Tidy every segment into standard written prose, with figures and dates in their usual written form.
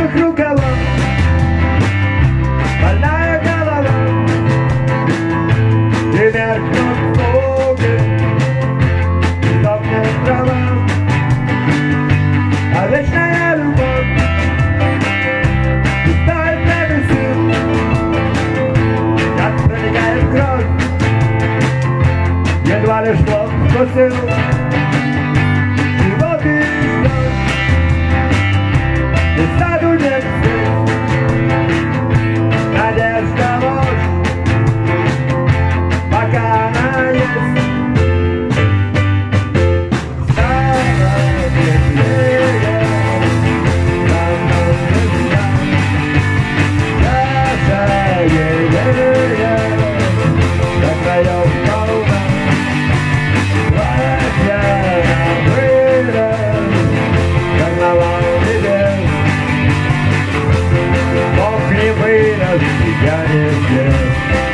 вокруг рукава, больная голова, и меркнут звуки, и сохнет трава, а вечная любовь не стоит на сил, как проникает кровь, едва лишь плод вкусил. Чего ты ждешь? И в саду нет звезд, надежда ложь, пока она есть. Стало светлее, давно нельзя, красавее, до краев полна, платья на вырос, карнавал небес. Бог не вырос, я не здесь.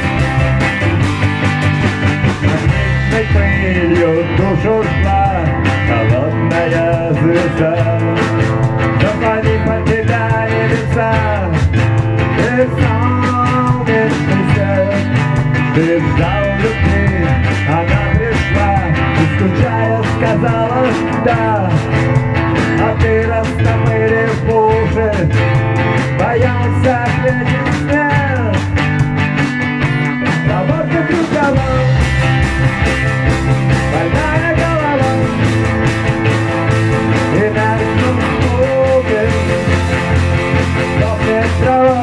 Магнитной пылью душу жгла холодная звезда. Запали потеря небеса, и солнечный свет. Ты ждал любви, она пришла, и скучая сказала да. А ты растопырив уши, боялся ответить нет. Работа рукава, больная голова, и меркнут звуки, сохнет трава,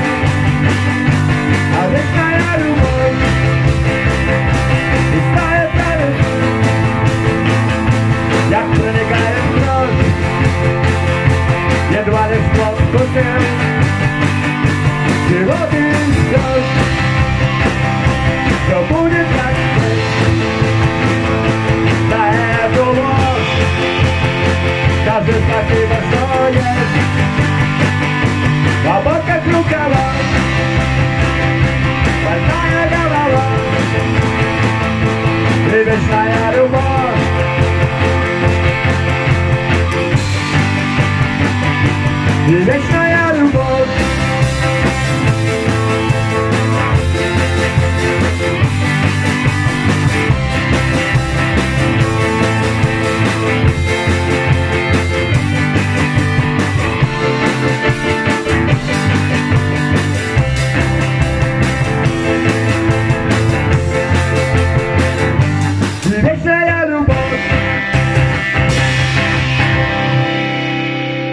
а вечная любовь не стоит на весу, як проникает кровь, едва лишь плод вкусил. Чего ты ждешь? Все будет как быть. За эту ложь скажи спасибо, что есть. Свобод как рукава, больная голова, и вечная любовь. И вечная